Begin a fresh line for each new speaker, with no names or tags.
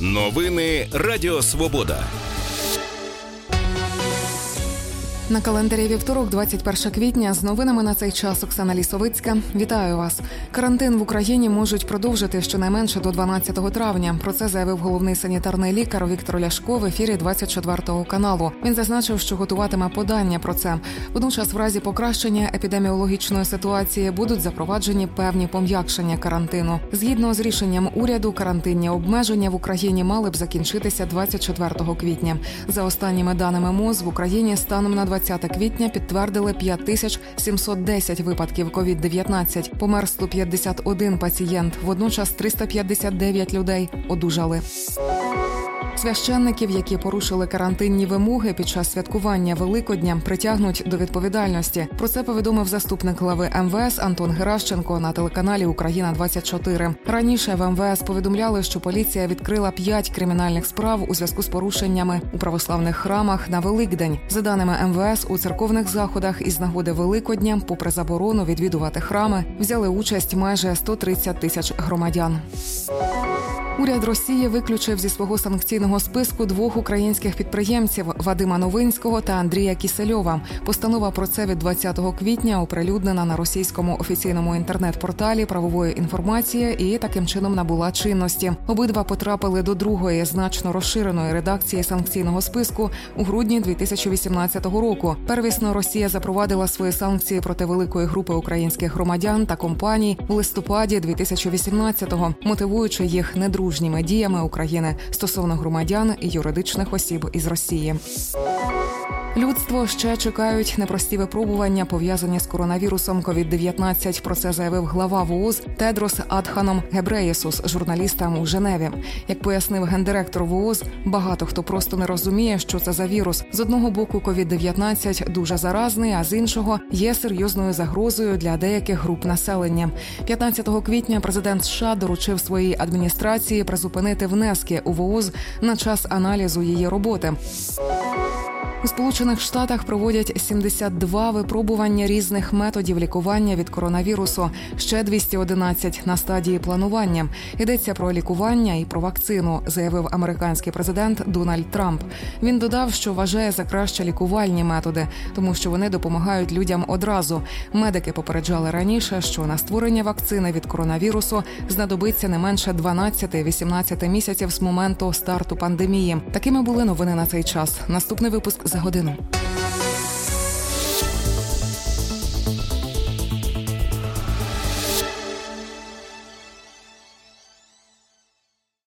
Новини Радіо Свобода.
На календарі вівторок, 21 квітня. З новинами на цей час Оксана Лісовицька. Вітаю вас. Карантин в Україні можуть продовжити щонайменше до 12 травня. Про це заявив головний санітарний лікар Віктор Ляшко в ефірі 24 каналу. Він зазначив, що готуватиме подання про це. Водночас, в разі покращення епідеміологічної ситуації будуть запроваджені певні пом'якшення карантину. Згідно з рішенням уряду, карантинні обмеження в Україні мали б закінчитися 24 квітня. За останніми даними МОЗ, в Україні станом на 20 квітня підтвердили 5710 випадків COVID-19. Помер 151 пацієнт. Водночас 359 людей одужали. Священників, які порушили карантинні вимоги під час святкування Великодня, притягнуть до відповідальності. Про це повідомив заступник глави МВС Антон Геращенко на телеканалі «Україна-24». Раніше в МВС повідомляли, що поліція відкрила 5 кримінальних справ у зв'язку з порушеннями у православних храмах на Великдень. За даними МВС, у церковних заходах із нагоди Великодня, попри заборону відвідувати храми, взяли участь майже 130 тисяч громадян. Уряд Росії виключив зі свого санкційного списку 2 українських підприємців – Вадима Новинського та Андрія Кісельова. Постанова про це від 20 квітня оприлюднена на російському офіційному інтернет-порталі правової інформації і таким чином набула чинності. Обидва потрапили до другої, значно розширеної редакції санкційного списку у грудні 2018 року. Первісно Росія запровадила свої санкції проти великої групи українських громадян та компаній у листопаді 2018-го, мотивуючи їх недружніми діями України стосовно громадян і юридичних осіб із Росії. Людство ще чекають непрості випробування, пов'язані з коронавірусом COVID-19. Про це заявив глава ВООЗ Тедрос Адханом Гебреєсус журналістам у Женеві. Як пояснив гендиректор ВООЗ, багато хто просто не розуміє, що це за вірус. З одного боку, COVID-19 дуже заразний, а з іншого є серйозною загрозою для деяких груп населення. 15 квітня президент США доручив своїй адміністрації призупинити внески у ВООЗ на час аналізу її роботи. У Сполучених Штатах проводять 72 випробування різних методів лікування від коронавірусу, ще 211 на стадії планування. Йдеться про лікування і про вакцину, заявив американський президент Дональд Трамп. Він додав, що вважає за краще лікувальні методи, тому що вони допомагають людям одразу. Медики попереджали раніше, що на створення вакцини від коронавірусу знадобиться не менше 12-18 місяців з моменту старту пандемії. Такими були новини на цей час. Наступний випуск за годину.